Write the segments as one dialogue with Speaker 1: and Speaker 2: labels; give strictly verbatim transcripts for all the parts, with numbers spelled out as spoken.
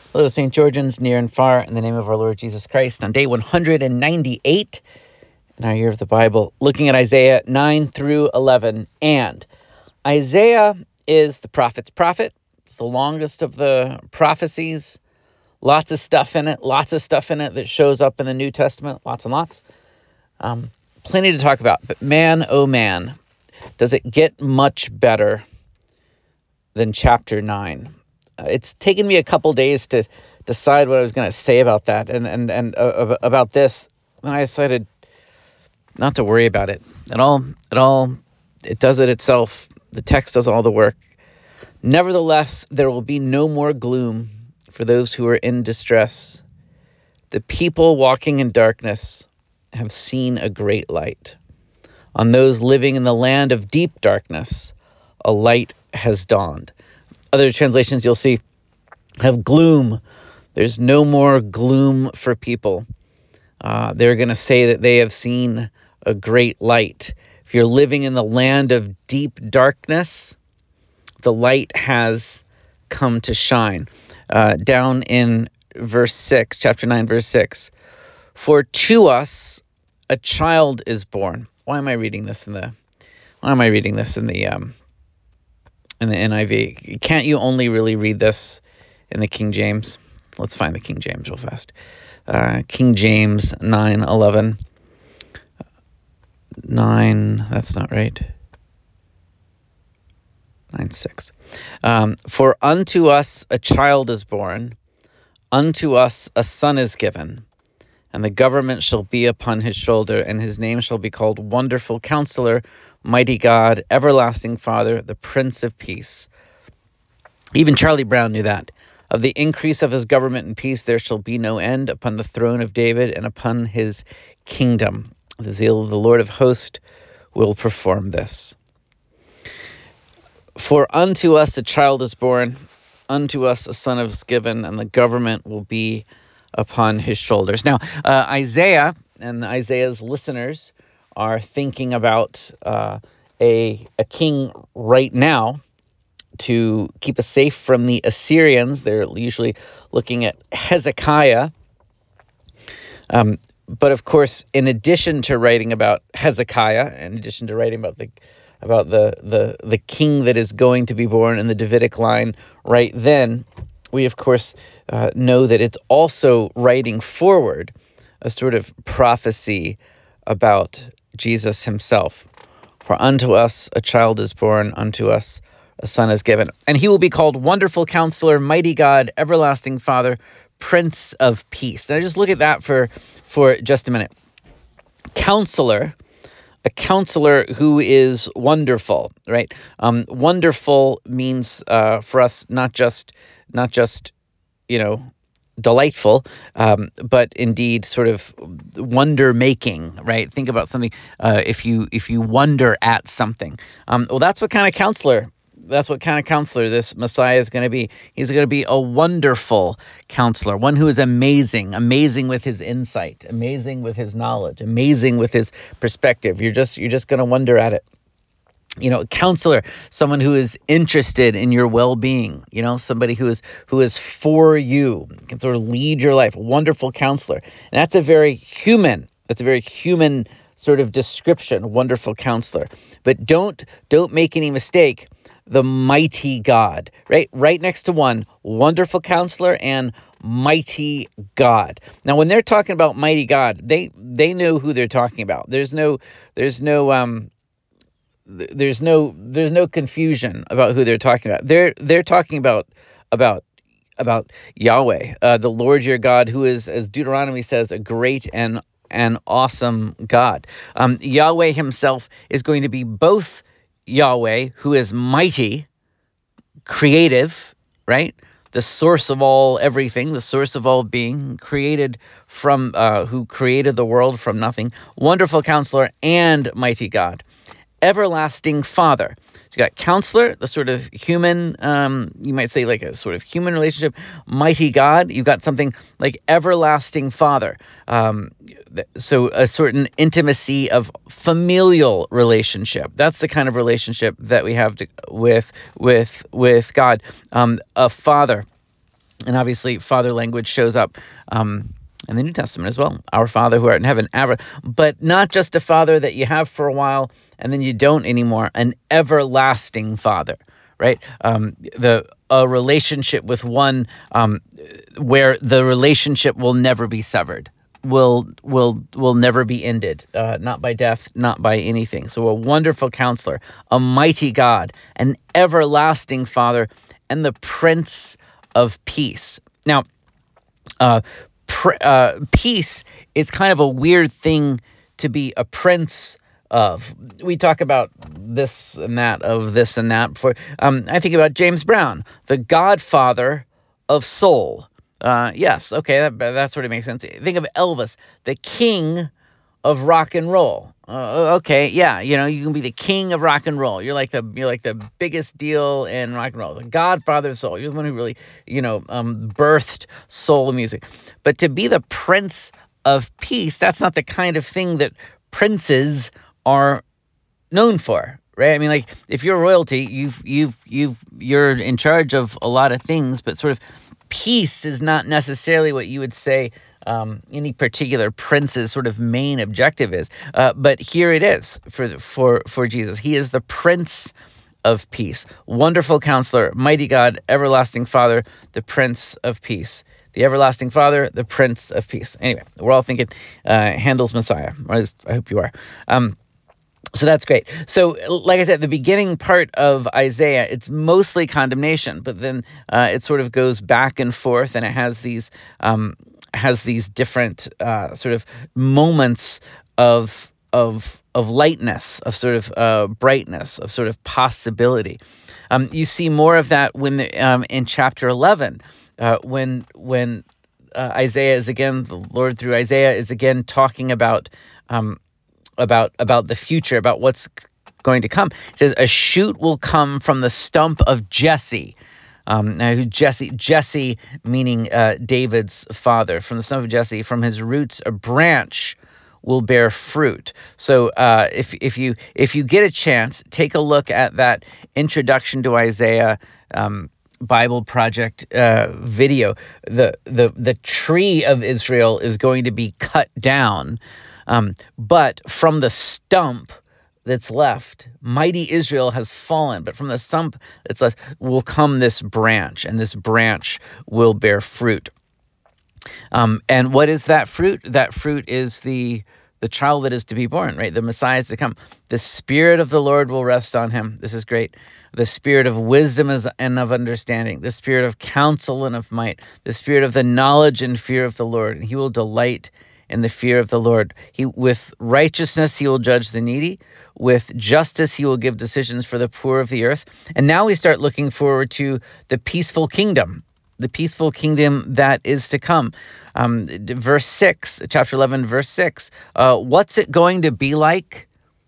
Speaker 1: Hello, Saint Georgians, near and far, in the name of our Lord Jesus Christ, on day one hundred ninety-eight in our year of the Bible, looking at Isaiah nine through eleven. And Isaiah is the prophet's prophet. It's the longest of the prophecies. Lots of stuff in it, lots of stuff in it that shows up in the New Testament, lots and lots. Um, plenty to talk about, but man, oh man, does it get much better than chapter nine. Uh, it's taken me a couple days to decide what I was going to say about that and and and uh, about this. And I decided not to worry about it. It all it all it does it itself. The text does all the work. Nevertheless, there will be no more gloom for those who are in distress. The people walking in darkness have seen a great light. On those living in the land of deep darkness, a light has dawned. Other translations you'll see have gloom. There's no more gloom for people. Uh, they're going to say that they have seen a great light. If you're living in the land of deep darkness, the light has come to shine. Uh, down in verse six, chapter nine, verse six. For to us a child is born. Why am I reading this in the? Why am I reading this in the um, in the N I V? Can't you only really read this in the King James? Let's find the King James real fast. Uh, King James nine eleven. Nine. That's not right. Nine six. Um, For unto us a child is born, unto us a son is given. And the government shall be upon his shoulder, and his name shall be called Wonderful Counselor, Mighty God, Everlasting Father, the Prince of Peace. Even Charlie Brown knew that. Of the increase of his government and peace there shall be no end upon the throne of David and upon his kingdom. The zeal of the Lord of hosts will perform this. For unto us a child is born, unto us a son is given, and the government will be upon his shoulders. Now, uh, Isaiah and Isaiah's listeners are thinking about uh, a a king right now to keep us safe from the Assyrians. They're usually looking at Hezekiah. Um, but of course, in addition to writing about Hezekiah, in addition to writing about the about the the the king that is going to be born in the Davidic line right then, we of course uh, know that it's also writing forward a sort of prophecy about Jesus himself. For unto us a child is born, unto us a son is given, and he will be called Wonderful Counselor, Mighty God, Everlasting Father, Prince of Peace. Now just look at that for for just a minute. Counselor, a counselor who is wonderful, right? Um, wonderful means uh, for us not just not just you know delightful, um, but indeed sort of wonder making, right? Think about something. Uh, if you if you wonder at something, um, well, that's what kind of counselor. That's what kind of counselor this Messiah is going to be. He's going to be a wonderful counselor, one who is amazing, amazing with his insight, amazing with his knowledge, amazing with his perspective. You're just you're just going to wonder at it. You know, a counselor, someone who is interested in your well-being, you know, somebody who is who is for you, can sort of lead your life, a wonderful counselor. And that's a very human, that's a very human sort of description, wonderful counselor. But don't don't make any mistake, the mighty God, right? Right next to one, wonderful counselor and mighty God. Now, when they're talking about mighty God, they they know who they're talking about. There's no there's no um There's no there's no confusion about who they're talking about. They're they're talking about about about Yahweh, uh, the Lord your God, who is, as Deuteronomy says, a great and an awesome God. Um, Yahweh himself is going to be both Yahweh, who is mighty, creative, right? The source of all everything, the source of all being, created from uh, who created the world from nothing, wonderful counselor and mighty God. Everlasting Father. So you got counselor, the sort of human, um, you might say like a sort of human relationship. Mighty God, you've got something like everlasting Father. Um, so a certain intimacy of familial relationship. That's the kind of relationship that we have to, with with with God. Um, a father. And obviously, Father language shows up um, in the New Testament as well. Our Father who art in heaven, ever, but not just a Father that you have for a while and then you don't anymore. An everlasting Father, right? Um, the a relationship with one um, where the relationship will never be severed. Will will will never be ended, uh, not by death, not by anything. So a wonderful counselor, a mighty God, an everlasting Father, and the Prince of Peace. Now, uh, pr- uh, peace is kind of a weird thing to be a prince of. We talk about this and that of this and that before. Um, I think about James Brown, the godfather of soul. Uh, yes, okay, that, that sort of makes sense. Think of Elvis, the king of rock and roll. Uh, okay, yeah, you know, you can be the king of rock and roll. You're like the you're like the biggest deal in rock and roll, the godfather of soul. You're the one who really, you know, um, birthed soul music. But to be the prince of peace, that's not the kind of thing that princes are known for, right? I mean, like if you're royalty, you've you've you've you're in charge of a lot of things, but sort of peace is not necessarily what you would say um, any particular prince's sort of main objective is. Uh, but here it is for for for Jesus. He is the Prince of Peace, wonderful Counselor, mighty God, everlasting Father, the Prince of Peace. The everlasting Father, the Prince of Peace. Anyway, we're all thinking uh, Handel's Messiah. Or at least I hope you are. Um, So that's great. So, like I said, the beginning part of Isaiah, it's mostly condemnation, but then uh, it sort of goes back and forth, and it has these um, has these different uh, sort of moments of of of lightness, of sort of uh, brightness, of sort of possibility. Um, you see more of that when the, um, in chapter eleven, uh, when when uh, Isaiah is again, the Lord through Isaiah is again talking about. Um, about about the future, about what's going to come. It says, a shoot will come from the stump of Jesse. Um, now, Jesse, Jesse meaning uh, David's father. From the stump of Jesse, from his roots, a branch will bear fruit. So uh, if if you if you get a chance, take a look at that introduction to Isaiah um, Bible Project uh, video. The the the tree of Israel is going to be cut down. Um, but from the stump that's left, mighty Israel has fallen. But from the stump that's left will come this branch, and this branch will bear fruit. Um, and what is that fruit? That fruit is the the child that is to be born, right? The Messiah is to come. The Spirit of the Lord will rest on him. This is great. The Spirit of wisdom is, and of understanding, the Spirit of counsel and of might, the Spirit of the knowledge and fear of the Lord. And he will delight in the fear of the Lord. He, with righteousness, he will judge the needy. With justice, he will give decisions for the poor of the earth. And now we start looking forward to the peaceful kingdom, the peaceful kingdom that is to come. Um, verse six, chapter eleven, verse six. Uh, what's it going to be like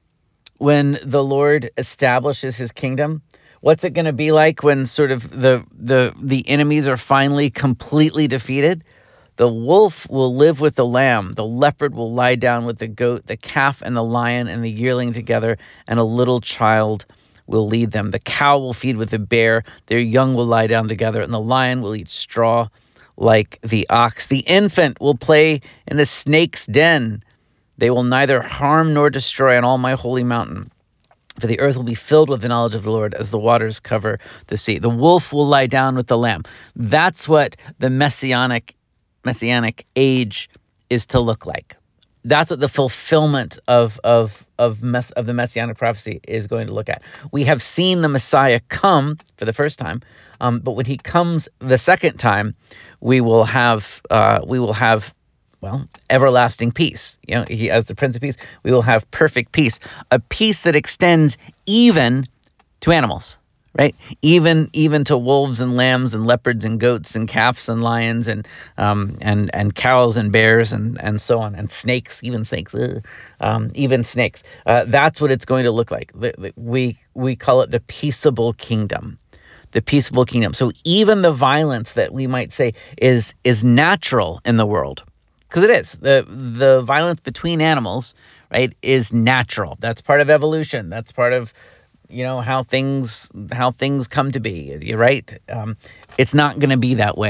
Speaker 1: when the Lord establishes his kingdom? What's it going to be like when sort of the the the enemies are finally completely defeated? The wolf will live with the lamb. The leopard will lie down with the goat, the calf and the lion and the yearling together, and a little child will lead them. The cow will feed with the bear. Their young will lie down together, and the lion will eat straw like the ox. The infant will play in the snake's den. They will neither harm nor destroy on all my holy mountain. For the earth will be filled with the knowledge of the Lord as the waters cover the sea. The wolf will lie down with the lamb. That's what the messianic messianic age is to look like. That's what the fulfillment of of of mess, of the messianic prophecy is going to look at. We have seen the Messiah come for the first time, um, but when he comes the second time, we will have uh, we will have well everlasting peace. You know, he as the Prince of Peace, we will have perfect peace, a peace that extends even to animals. Right, even even to wolves and lambs and leopards and goats and calves and lions and um and and cows and bears and and so on, and snakes, even snakes, ugh, um, even snakes. Uh, that's what it's going to look like. We we call it the peaceable kingdom, the peaceable kingdom. So even the violence that we might say is is natural in the world, because it is, the the violence between animals, right, is natural. That's part of evolution. That's part of you know how things how things come to be. You're right. Um, it's not going to be that way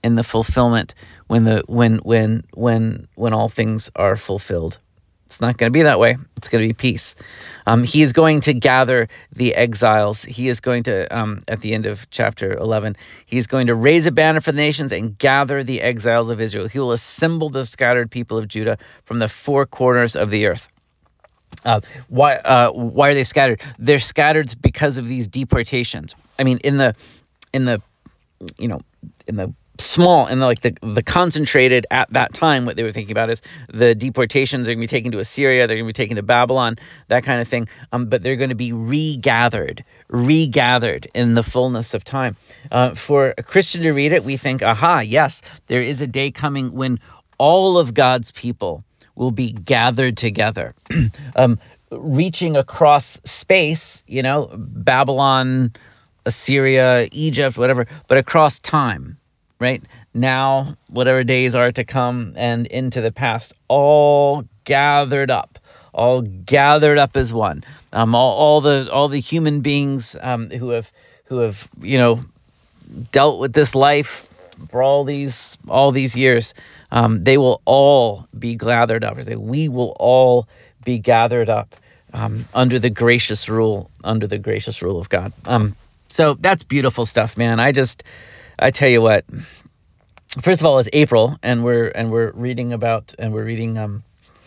Speaker 1: in the fulfillment when the when when when when all things are fulfilled. It's not going to be that way. It's going to be peace. Um, he is going to gather the exiles. He is going to, um, at the end of chapter eleven, he is going to raise a banner for the nations and gather the exiles of Israel. He will assemble the scattered people of Judah from the four corners of the earth. Uh, why? Uh, why are they scattered? They're scattered because of these deportations. I mean, in the, in the, you know, in the small and the, like the the concentrated at that time, what they were thinking about is the deportations are going to be taken to Assyria, they're going to be taken to Babylon, that kind of thing. Um, but they're going to be regathered, regathered in the fullness of time. Uh, for a Christian to read it, we think, aha, yes, there is a day coming when all of God's people will be gathered together, um, reaching across space, you know, Babylon, Assyria, Egypt, whatever, but across time. Right now, whatever days are to come and into the past, all gathered up, all gathered up as one. Um, all, all the all the human beings um, who have who have you know dealt with this life for all these all these years, um, they will all be gathered up. We will all be gathered up um, under the gracious rule, under the gracious rule of God. Um, so that's beautiful stuff, man. I just. I tell you what, first of all, it's April and we're and we're reading about and we're reading um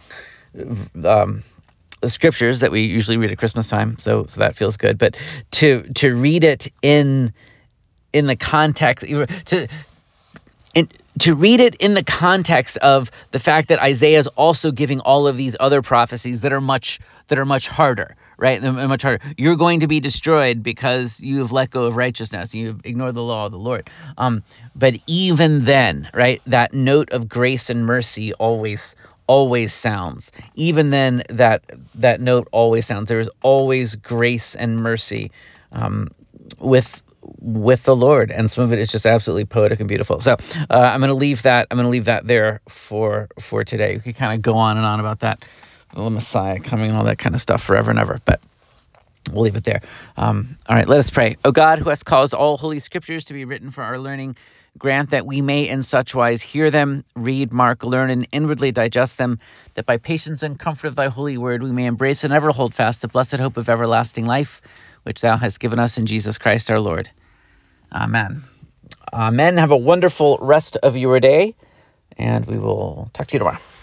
Speaker 1: um the scriptures that we usually read at Christmas time, so so that feels good. But to to read it in in the context to in, to read it in the context of the fact that Isaiah is also giving all of these other prophecies that are much that are much harder, right? They're much harder. You're going to be destroyed because you have let go of righteousness. You've ignored the law of the Lord. Um, but even then, right, that note of grace and mercy always always sounds. Even then, that that note always sounds. There is always grace and mercy um, with. with the Lord, and some of it is just absolutely poetic and beautiful. So uh, I'm going to leave that. I'm going to leave that there for for today. We could kind of go on and on about that, the Messiah coming and all that kind of stuff forever and ever, but we'll leave it there. Um, all right, let us pray. O God, who hast caused all holy scriptures to be written for our learning, grant that we may in such wise hear them, read, mark, learn, and inwardly digest them, that by patience and comfort of thy holy word we may embrace and ever hold fast the blessed hope of everlasting life, which thou hast given us in Jesus Christ our Lord. Amen. Amen. Have a wonderful rest of your day, and we will talk to you tomorrow.